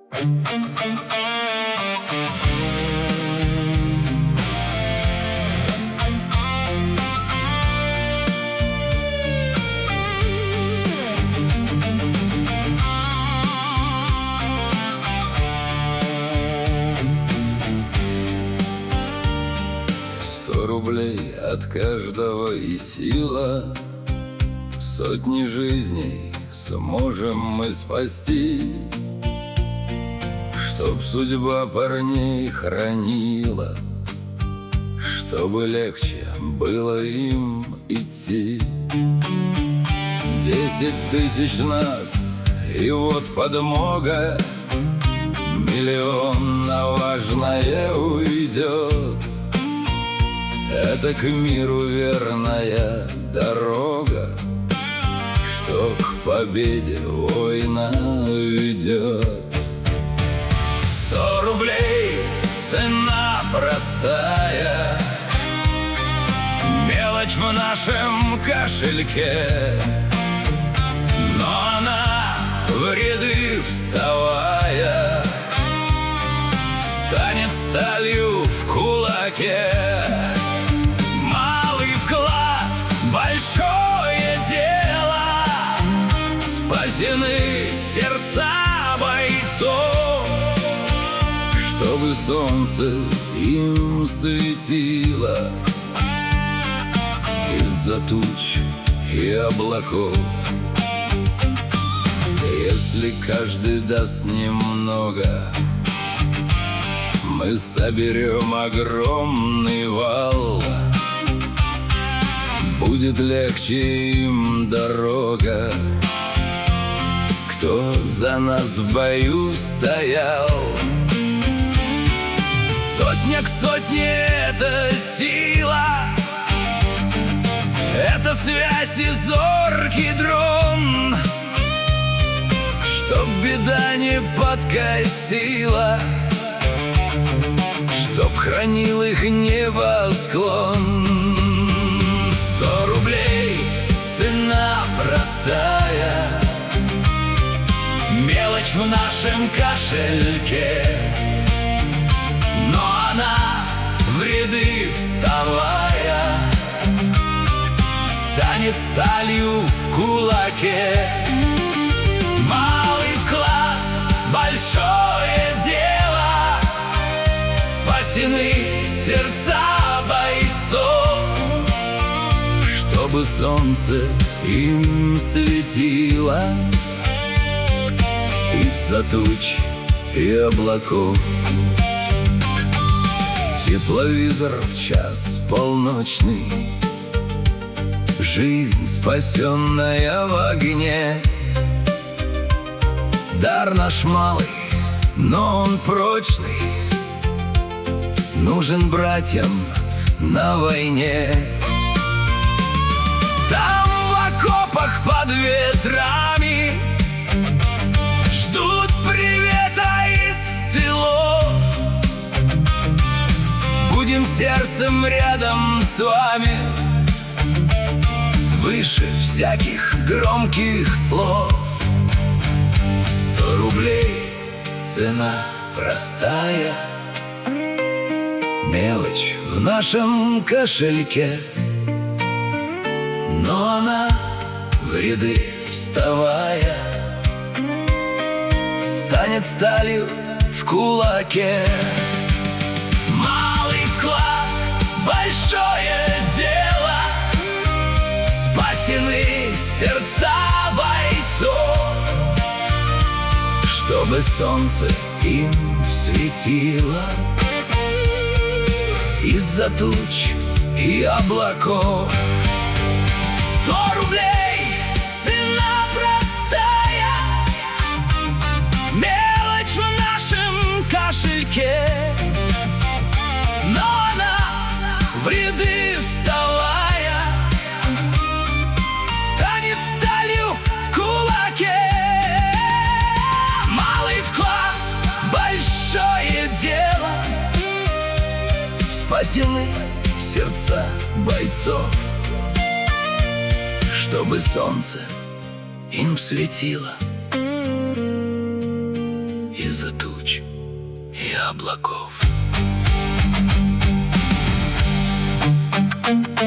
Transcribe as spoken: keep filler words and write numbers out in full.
Сто рублей от каждого и сила, сотни жизней сможем мы спасти. Чтоб судьба парней хранила, чтобы легче было им идти. Десять тысяч нас, и вот подмога, миллион на важное уйдет. Это к миру верная дорога, что к победе война ведет. Сто рублей цена простая, мелочь в нашем кошельке, но она в ряды вставая станет сталью в кулаке. Малый вклад, большое дело, спасены сердца бойцов, чтобы солнце им светило из-за туч и облаков. Если каждый даст немного, мы соберем огромный вал. Будет легче им дорога, кто за нас в бою стоял. Сотня к сотне — это сила, это связь и зоркий дрон, чтоб беда не подкосила, чтоб хранил их небосклон. Сто рублей цена простая, мелочь в нашем кошельке, но она в ряды вставая станет сталью в кулаке. Малый вклад, большое дело, спасены сердца бойцов, чтобы солнце им светило из-за туч и облаков. Тепловизор в час полночный, жизнь, спасенная в огне. Дар наш малый, но он прочный, нужен братьям на войне. Там в окопах под ветрами ждут привета из тылов. Будем сердцем рядом с вами, выше всяких громких слов. Сто рублей цена простая, мелочь в нашем кошельке, но она в ряды вставая станет сталью в кулаке. Малый вклад, большое дело, спасены сердца бойцов, чтобы солнце им светило из-за туч и облаков. Сто рублей цена простая, мелочь в нашем кошельке, но она в ряды вставая станет сталью в кулаке. Малый вклад, большое дело, спасены сердца бойцов, чтобы солнце им светило из-за туч и облаков.